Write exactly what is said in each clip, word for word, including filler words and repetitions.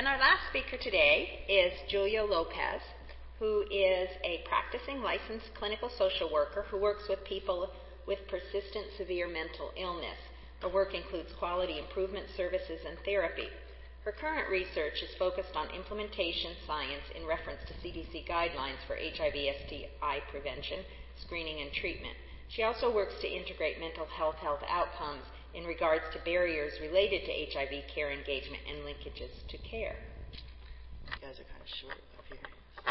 And our last speaker today is Julia Lopez, who is a practicing licensed clinical social worker who works with people with persistent severe mental illness. Her work includes quality improvement services and therapy. Her current research is focused on implementation science in reference to C D C guidelines for H I V S T I prevention, screening, and treatment. She also works to integrate mental health health outcomes in regards to barriers related to H I V care engagement and linkages to care. You guys are kind of short up here.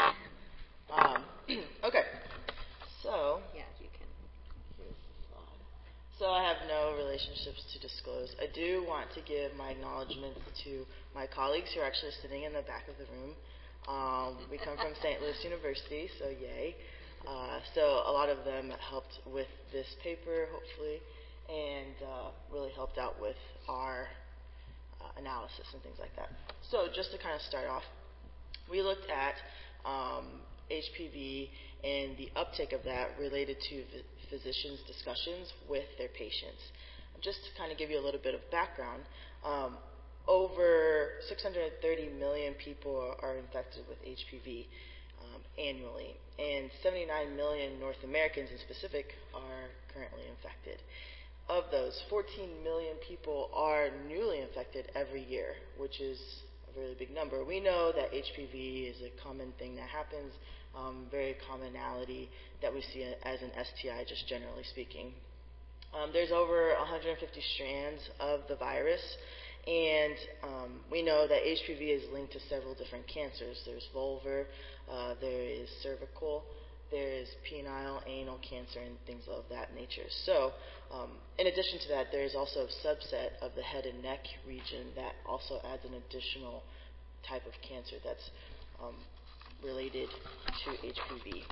Um, okay, so yeah, you can. Here's the slide. So I have no relationships to disclose. I do want to give my acknowledgments to my colleagues who are actually sitting in the back of the room. Um, we come from Saint Louis University, so yay. Uh, so a lot of them helped with this paper, hopefully, and uh, really helped out with our uh, analysis and things like that. So just to kind of start off, we looked at um, H P V and the uptake of that related to physicians' discussions with their patients. Just to kind of give you a little bit of background, um, over six hundred thirty million people are infected with H P V um, annually, and seventy-nine million North Americans in specific are currently infected. Of those, fourteen million people are newly infected every year, which is a really big number. We know that H P V is a common thing that happens, um, very commonality that we see as an S T I, just generally speaking. Um, there's over one hundred fifty strands of the virus, and um, we know that H P V is linked to several different cancers. There's vulvar, uh, there is cervical, there is penile, anal cancer, and things of that nature. So, um, in addition to that, there is also a subset of the head and neck region that also adds an additional type of cancer that's um, related to H P V.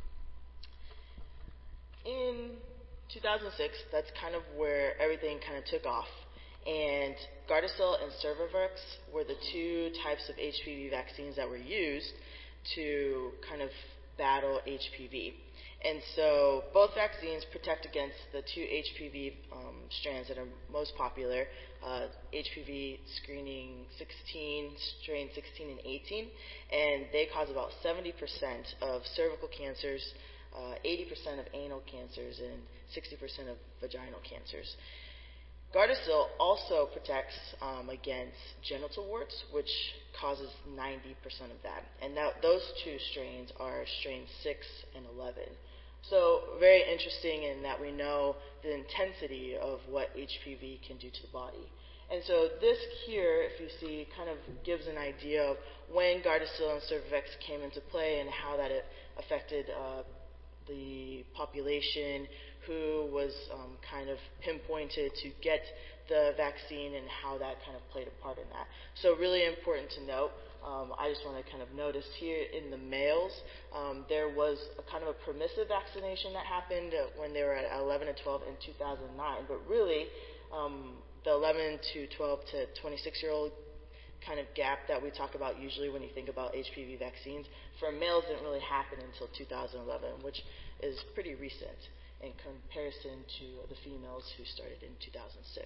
In two thousand six, that's kind of where everything kind of took off, and Gardasil and Cervarix were the two types of H P V vaccines that were used to kind of battle H P V. And so both vaccines protect against the two H P V um, strands that are most popular, uh, H P V screening sixteen, strain sixteen and eighteen, and they cause about seventy percent of cervical cancers, uh, eighty percent of anal cancers, and sixty percent of vaginal cancers. Gardasil also protects um, against genital warts, which causes ninety percent of that. And that, those two strains are strain six and eleven. So very interesting in that we know the intensity of what H P V can do to the body. And so this here, if you see, kind of gives an idea of when Gardasil and Cervarix came into play and how that it affected uh, the population, who was um, kind of pinpointed to get the vaccine and how that kind of played a part in that. So really important to note. Um, I just want to kind of notice here in the males, um, there was a kind of a permissive vaccination that happened when they were at eleven and twelve in two thousand nine, but really um, the eleven to twelve to twenty-six year old kind of gap that we talk about usually when you think about H P V vaccines, for males didn't really happen until two thousand eleven, which is pretty recent in comparison to the females who started in two thousand six.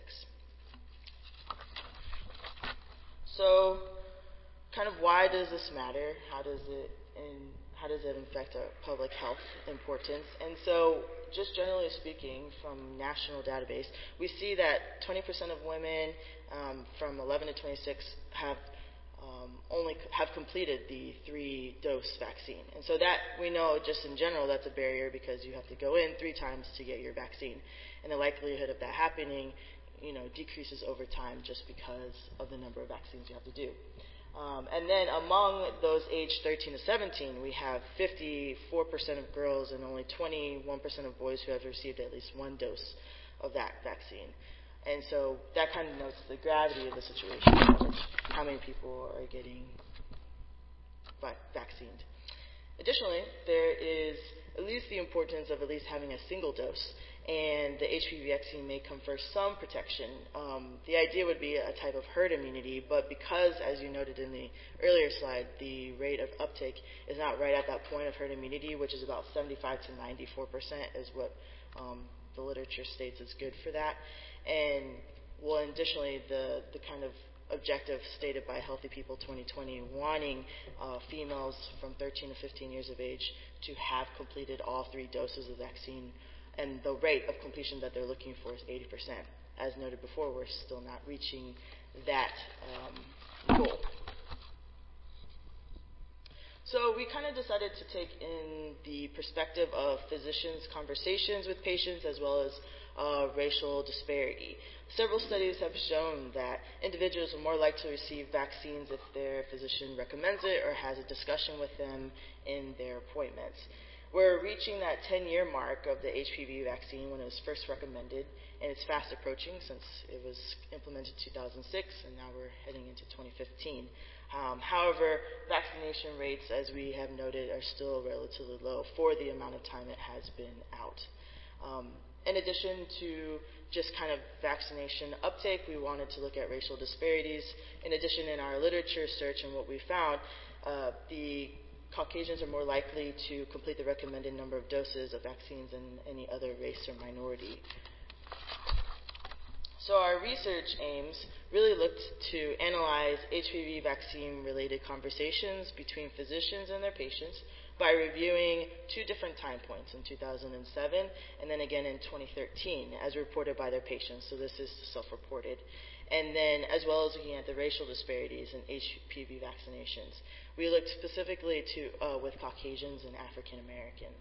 So, kind of why does this matter? How does it in, how does it affect our public health importance? And so, just generally speaking, from national database, we see that twenty percent of women um, from eleven to twenty-six have um, only c- have completed the three-dose vaccine. And so that, we know just in general, that's a barrier because you have to go in three times to get your vaccine. And the likelihood of that happening, you know, decreases over time just because of the number of vaccines you have to do. Um, and then among those aged thirteen to seventeen, we have fifty-four percent of girls and only twenty-one percent of boys who have received at least one dose of that vaccine. And so that kind of notes the gravity of the situation, how many people are getting vaccinated. Additionally, there is at least the importance of at least having a single dose, and the H P V vaccine may confer some protection. Um, the idea would be a type of herd immunity, but because, as you noted in the earlier slide, the rate of uptake is not right at that point of herd immunity, which is about seventy-five to ninety-four percent is what um, the literature states is good for that. And, well, additionally, the, the kind of objective stated by Healthy People twenty twenty, wanting uh, females from thirteen to fifteen years of age to have completed all three doses of vaccine, and the rate of completion that they're looking for is eighty percent. As noted before, we're still not reaching that um, goal. So we kind of decided to take in the perspective of physicians' conversations with patients as well as uh, racial disparity. Several studies have shown that individuals are more likely to receive vaccines if their physician recommends it or has a discussion with them in their appointments. We're reaching that ten-year mark of the H P V vaccine when it was first recommended, and it's fast approaching since it was implemented in two thousand six, and now we're heading into twenty fifteen. Um, however, vaccination rates, as we have noted, are still relatively low for the amount of time it has been out. Um, in addition to just kind of vaccination uptake, we wanted to look at racial disparities. In addition, in our literature search and what we found, uh, the Caucasians are more likely to complete the recommended number of doses of vaccines than any other race or minority. So our research aims really looked to analyze H P V vaccine-related conversations between physicians and their patients by reviewing two different time points in two thousand seven and then again in twenty thirteen as reported by their patients. So this is self-reported. And then as well as looking at the racial disparities in H P V vaccinations. We looked specifically to uh, with Caucasians and African Americans.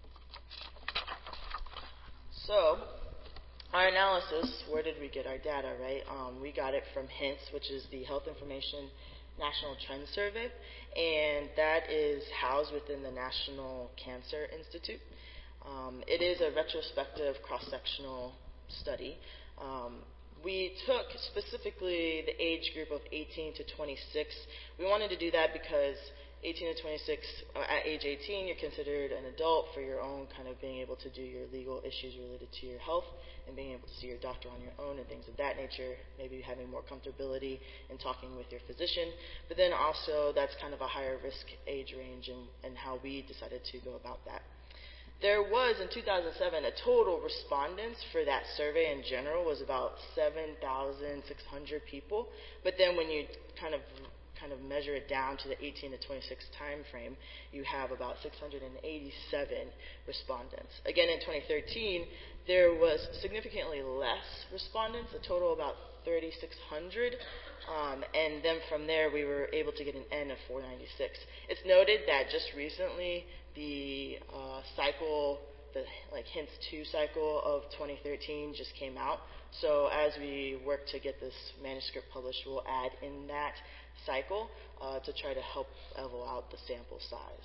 So our analysis, where did we get our data, right? Um, we got it from HINTS, which is the Health Information National Trend Survey, and that is housed within the National Cancer Institute. Um, it is a retrospective cross-sectional study. Um, we took specifically the age group of eighteen to twenty-six. We wanted to do that because eighteen to twenty-six, uh, at age eighteen, you're considered an adult for your own kind of being able to do your legal issues related to your health and being able to see your doctor on your own and things of that nature, maybe having more comfortability in talking with your physician. But then also that's kind of a higher risk age range and, and how we decided to go about that. There was, in two thousand seven, a total respondents for that survey in general was about seven thousand six hundred people. But then when you kind of kind of measure it down to the eighteen to twenty-six time frame, you have about six hundred eighty-seven respondents. Again, in twenty thirteen, there was significantly less respondents, a total of about thirty-six hundred. Um, and then from there, we were able to get an N of four ninety-six. It's noted that just recently, the uh, cycle, the like HINTS two cycle of twenty thirteen just came out. So as we work to get this manuscript published, we'll add in that cycle uh, to try to help level out the sample size.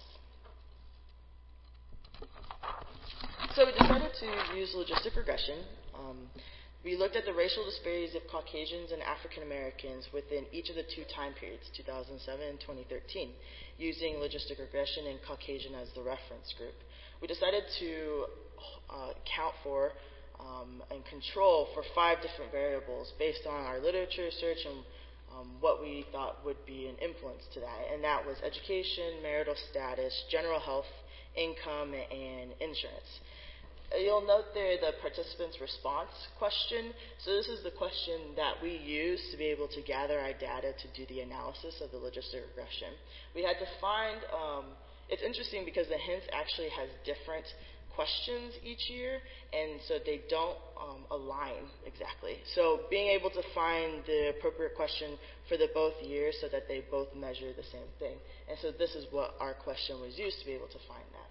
So we decided to use logistic regression. Um, we looked at the racial disparities of Caucasians and African Americans within each of the two time periods, two thousand seven and twenty thirteen, using logistic regression and Caucasian as the reference group. We decided to uh, count for um, and control for five different variables based on our literature search and um, what we thought would be an influence to that. And that was education, marital status, general health, income, and insurance. You'll note there the participants' response question. So this is the question that we use to be able to gather our data to do the analysis of the logistic regression. We had to find, um, it's interesting because the HINTS actually has different questions each year, and so they don't um, align exactly. So being able to find the appropriate question for the both years so that they both measure the same thing. And so this is what our question was used to be able to find that.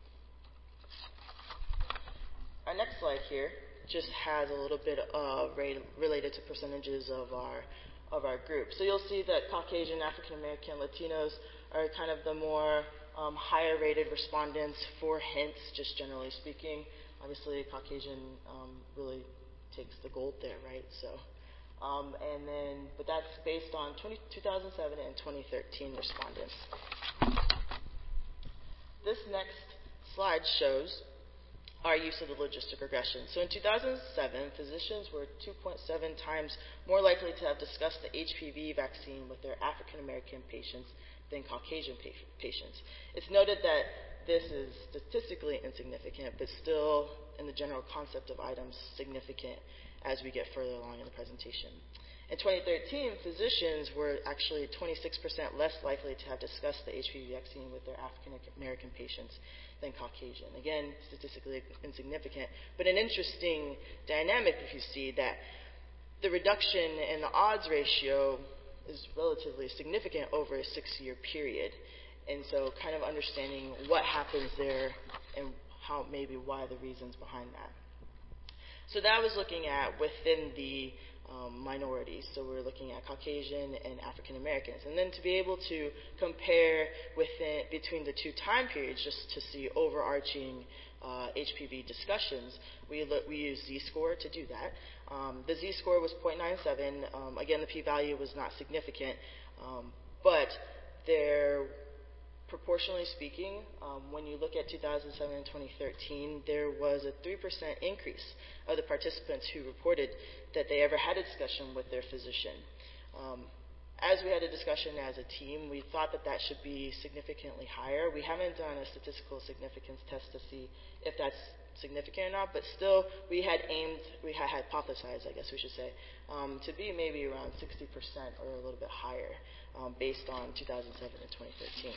Our next slide here just has a little bit uh, related to percentages of our of our group. So you'll see that Caucasian, African American, Latinos are kind of the more um, higher rated respondents for HINTS, just generally speaking. Obviously, Caucasian um, really takes the gold there, right? So, um, and then, but that's based on two thousand seven and twenty thirteen respondents. This next slide shows our use of the logistic regression. So in two thousand seven, physicians were two point seven times more likely to have discussed the H P V vaccine with their African American patients than Caucasian pa- patients. It's noted that this is statistically insignificant, but still, in the general concept of items, significant as we get further along in the presentation. In twenty thirteen, physicians were actually twenty-six percent less likely to have discussed the H P V vaccine with their African American patients than Caucasian. Again, statistically insignificant, but an interesting dynamic if you see that the reduction in the odds ratio is relatively significant over a six-year period. And so kind of understanding what happens there and how maybe why the reasons behind that. So that was looking at within the um, minorities. So we were looking at Caucasian and African Americans. And then to be able to compare within between the two time periods just to see overarching uh, H P V discussions, we, look, we used Z-score to do that. Um, the Z-score was zero point nine seven. Um, again, the p-value was not significant, um, but there proportionally speaking, um, when you look at two thousand seven and twenty thirteen, there was a three percent increase of the participants who reported that they ever had a discussion with their physician. Um, as we had a discussion as a team, we thought that that should be significantly higher. We haven't done a statistical significance test to see if that's significant or not, but still we had aimed, we had hypothesized, I guess we should say, um, to be maybe around sixty percent or a little bit higher um, based on two thousand seven and twenty thirteen.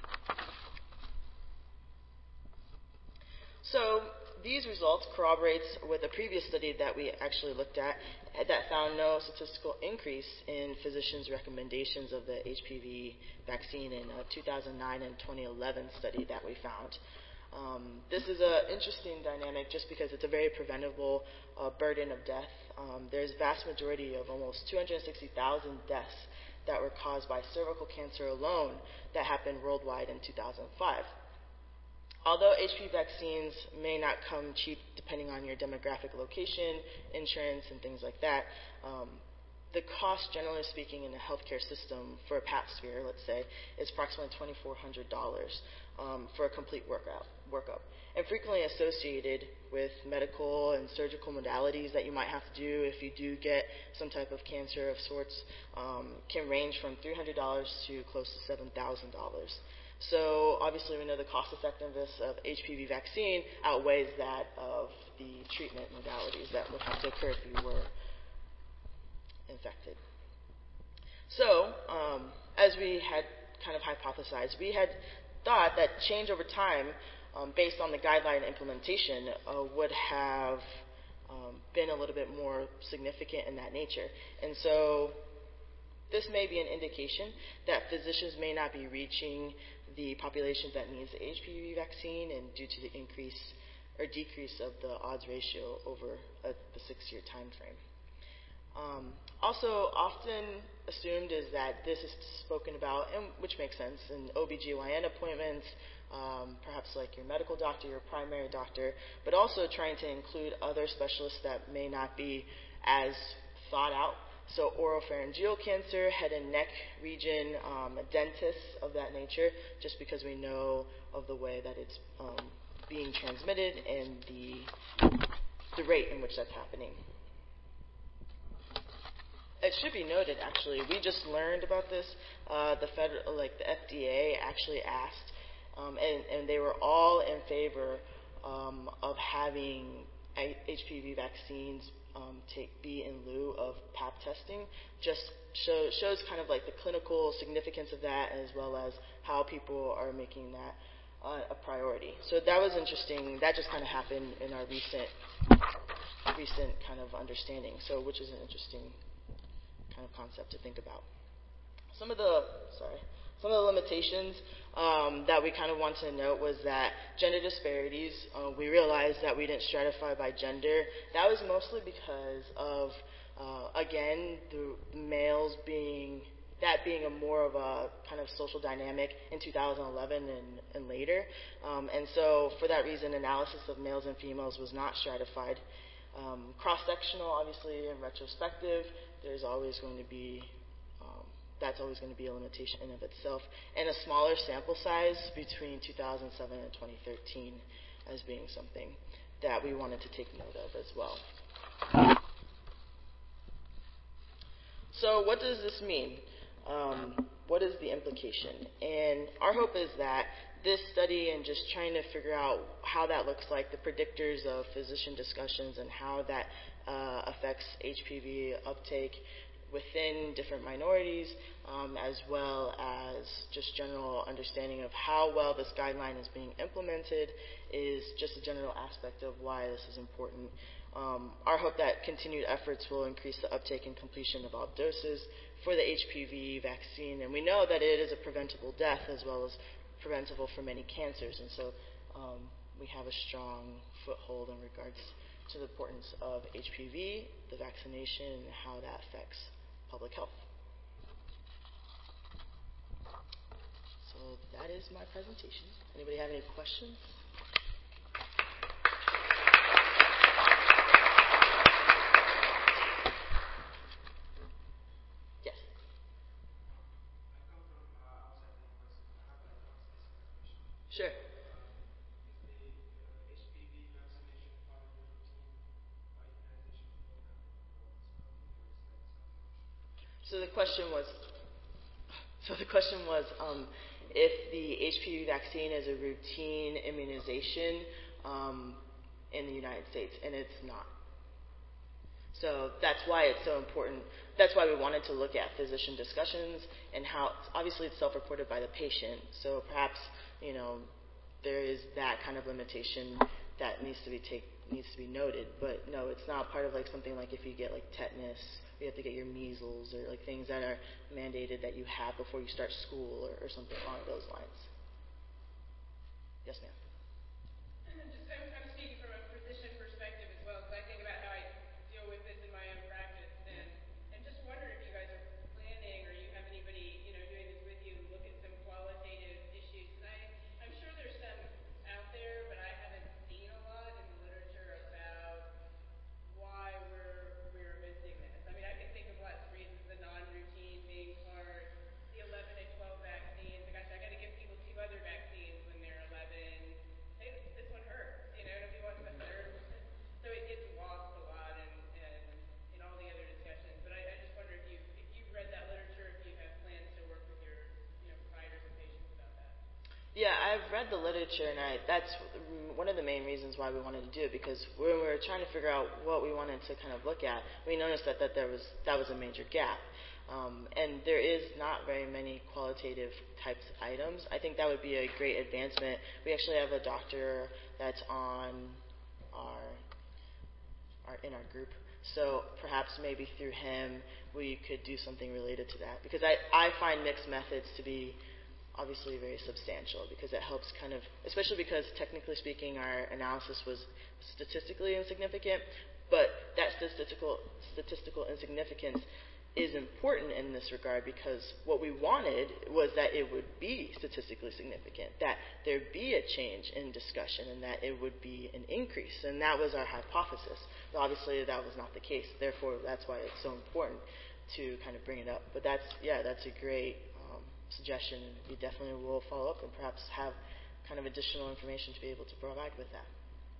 So these results corroborates with a previous study that we actually looked at that found no statistical increase in physicians' recommendations of the H P V vaccine in a two thousand nine and twenty eleven study that we found. Um, this is an interesting dynamic just because it's a very preventable uh, burden of death. Um, there's a vast majority of almost two hundred sixty thousand deaths that were caused by cervical cancer alone that happened worldwide in two thousand five. Although H P V vaccines may not come cheap depending on your demographic location, insurance, and things like that, um, the cost, generally speaking, in the healthcare system for a Pap smear, let's say, is approximately two thousand four hundred dollars um, for a complete workout, workup. And frequently associated with medical and surgical modalities that you might have to do if you do get some type of cancer of sorts um, can range from three hundred dollars to close to seven thousand dollars. So obviously we know the cost effectiveness of H P V vaccine outweighs that of the treatment modalities that would have to occur if you were infected. So um, as we had kind of hypothesized, we had thought that change over time um, based on the guideline implementation uh, would have um, been a little bit more significant in that nature. And so this may be an indication that physicians may not be reaching the population that needs the H P V vaccine, and due to the increase or decrease of the odds ratio over a, the six-year time frame. Um, also often assumed is that this is spoken about, and which makes sense, in O B G Y N appointments, um, perhaps like your medical doctor, your primary doctor, but also trying to include other specialists that may not be as thought out. So oropharyngeal cancer, head and neck region, um, dentists of that nature, just because we know of the way that it's um, being transmitted and the, the rate in which that's happening. It should be noted, actually, we just learned about this. Uh, the federal, like the F D A, actually asked, um, and, and they were all in favor um, of having H P V vaccines um, take be in lieu of Pap testing. Just show, shows kind of like the clinical significance of that, as well as how people are making that uh, a priority. So that was interesting. That just kind of happened in our recent recent kind of understanding. So, which is an interesting kind of concept to think about. Some of the, sorry, some of the limitations um, that we kind of want to note was that gender disparities, uh, we realized that we didn't stratify by gender. That was mostly because of, uh, again, the males being, that being a more of a kind of social dynamic in two thousand eleven and, and later. Um, and so for that reason, analysis of males and females was not stratified. Um, cross-sectional, obviously, and retrospective, there's always going to be, um, that's always going to be a limitation in of itself, and a smaller sample size between two thousand seven and twenty thirteen as being something that we wanted to take note of as well. So what does this mean? Um, what is the implication? And our hope is that this study and just trying to figure out how that looks like, the predictors of physician discussions and how that uh, affects H P V uptake, within different minorities, um, as well as just general understanding of how well this guideline is being implemented is just a general aspect of why this is important. Um, our hope that continued efforts will increase the uptake and completion of all doses for the H P V vaccine, and we know that it is a preventable death as well as preventable for many cancers, and so um, we have a strong foothold in regards to the importance of H P V, the vaccination, and how that affects public health. So that is my presentation. Anybody have any questions? Yes. Sure. So the question was, so the question was, um, if the H P V vaccine is a routine immunization um, in the United States, and it's not. So that's why it's so important. That's why we wanted to look at physician discussions and how, obviously it's self-reported by the patient, so perhaps, you know, there is that kind of limitation that needs to be take, needs to be noted. But no, it's not part of like something like if you get like tetanus, you have to get your measles, or like things that are mandated that you have before you start school, or, or something along those lines. Yes, ma'am. Just, I'm, I'm speaking from a physician perspective as well, because I think about how I deal with this in my own practice, and, and just wonder if you guys are planning, or you have anybody, you know, doing this with you, look at some qualitative issues. And I, I'm sure there's some out there, but I haven't seen a lot in the literature about why we're we're missing this. I mean, I can think of lots of reasons: the non-routine being part, the eleven and twelve vaccines. Gosh, I got to give people two other vaccines when they're eleven. Hey, this one hurts, you know. Nobody wants the third. So it gets lost a lot in in, in all the other discussions. But I, I just wonder if you if you've read that literature, if you have plans to work with your you know providers and patients about that. Yeah, I've read the literature, and I, that's one of the main reasons why we wanted to do it, because when we were trying to figure out what we wanted to kind of look at, we noticed that, that there was that was a major gap. Um, and there is not very many qualitative types of items. I think that would be a great advancement. We actually have a doctor that's on our, our in our group, so perhaps maybe through him we could do something related to that, because I, I find mixed methods to be obviously very substantial, because it helps kind of, especially because technically speaking our analysis was statistically insignificant, but that statistical statistical insignificance is important in this regard, because what we wanted was that it would be statistically significant, that there be a change in discussion, and that it would be an increase, and that was our hypothesis. But obviously that was not the case, therefore that's why it's so important to kind of bring it up. But that's, yeah, that's a great um, suggestion, and we definitely will follow up and perhaps have kind of additional information to be able to provide with that.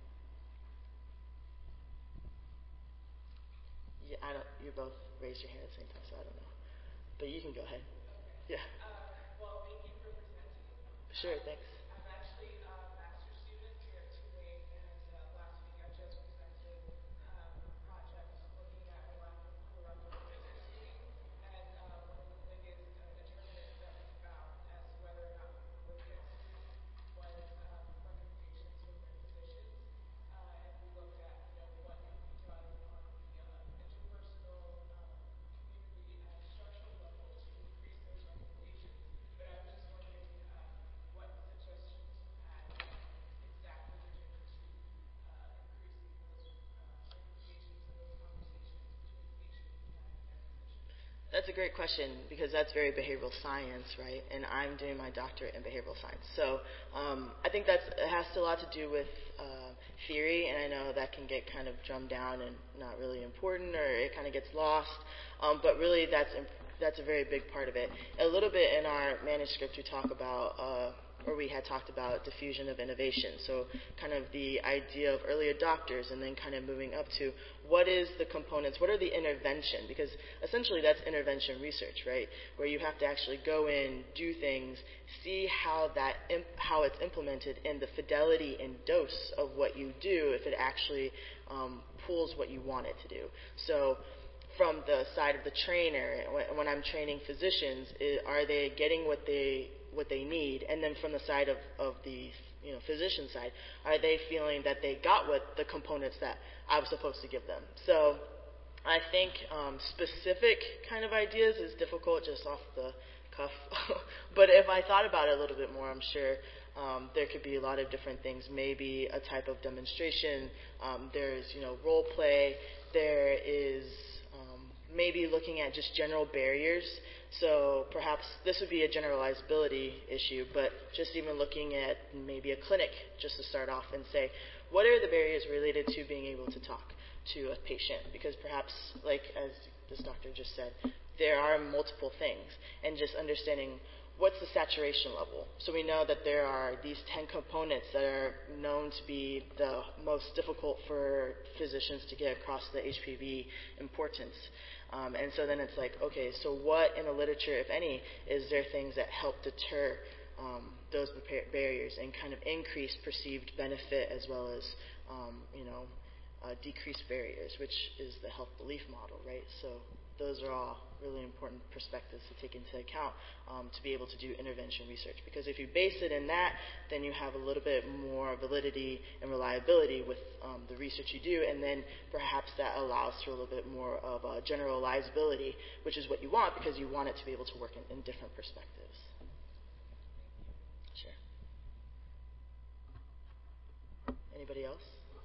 Yeah, I don't, you both raised your hand at the same time, so I don't know. But you can go ahead. Okay. Yeah. Uh, well, thank you for presenting. Sure, thanks. I'm actually a master's student here at Tulane, and uh, last week I just presented um, a project looking at molecular, molecular cancer screening, and uh, one of the biggest uh, determinants that we found as to whether or not people would get screened was um, recommendations from their physicians. Uh, and we looked at, you know, what can be done on the uh, interpersonal, um, community, and structural level to increase those recommendations. But I was just wondering um, what suggestions you had um, exactly pertaining to uh, increasing those uh, recommendations and those conversations between patients and their physicians. That's a great question, because that's very behavioral science, right? And I'm doing my doctorate in behavioral science. So um, I think that's, it has a lot to do with uh, theory, and I know that can get kind of drummed down and not really important, or it kind of gets lost. Um, but really that's, imp- that's a very big part of it. A little bit in our manuscript we talk about, uh, or we had talked about diffusion of innovation. So kind of the idea of early adopters, and then kind of moving up to what is the components, what are the intervention, because essentially that's intervention research, right? Where you have to actually go in, do things, see how that imp- how it's implemented, and the fidelity and dose of what you do, if it actually um, pulls what you want it to do. So from the side of the trainer, when, when I'm training physicians, is, are they getting what they what they need? And then from the side of, of the you know physician side, are they feeling that they got what the components that I was supposed to give them? So I think um, specific kind of ideas is difficult just off the cuff. But if I thought about it a little bit more, I'm sure um, there could be a lot of different things. Maybe a type of demonstration. Um, there's you know role play. There is um, maybe looking at just general barriers. So perhaps this would be a generalizability issue, but just even looking at maybe a clinic just to start off and say, what are the barriers related to being able to talk to a patient? Because perhaps, like as this doctor just said, there are multiple things, and just understanding what's the saturation level. So we know that there are these ten components that are known to be the most difficult for physicians to get across the H P V importance. Um, and so then it's like, okay, so what in the literature, if any, is there things that help deter um, those barriers and kind of increase perceived benefit as well as, um, you know, uh, decreased barriers, which is the health belief model, right? So those are all really important perspectives to take into account um, to be able to do intervention research. Because if you base it in that, then you have a little bit more validity and reliability with um, the research you do, and then perhaps that allows for a little bit more of a generalizability, which is what you want because you want it to be able to work in, in different perspectives. Sure. Anybody else?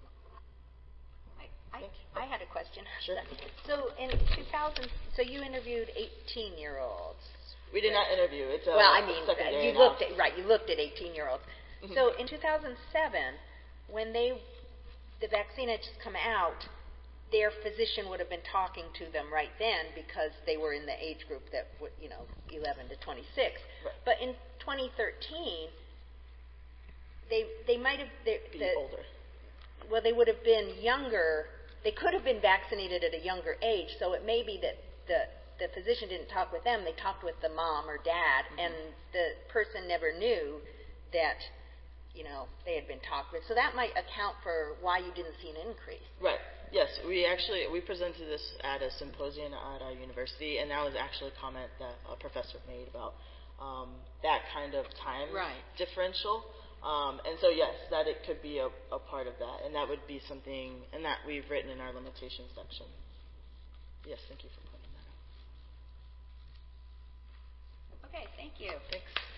I, I had a question. Sure. So in two thousand, so you interviewed eighteen-year-olds. We did not interview. It's a well, I mean, secondary you now. looked at right. You looked at eighteen-year-olds. Mm-hmm. So in two thousand seven, when they the vaccine had just come out, their physician would have been talking to them right then because they were in the age group that would, you know, eleven to twenty-six. Right. But in twenty thirteen, they they might have they, Be the, older. Well, they would have been younger. They could have been vaccinated at a younger age, so it may be that the, the physician didn't talk with them. They talked with the mom or dad, mm-hmm. and the person never knew that, you know, they had been talked with. So that might account for why you didn't see an increase. Right. Yes, we actually, we presented this at a symposium at our university, and that was actually a comment that a professor made about um, that kind of time right. differential. Um, and so, yes, that it could be a, a part of that, and that would be something, and that we've written in our limitations section. Yes, thank you for pointing that out. Okay, thank you. Thanks.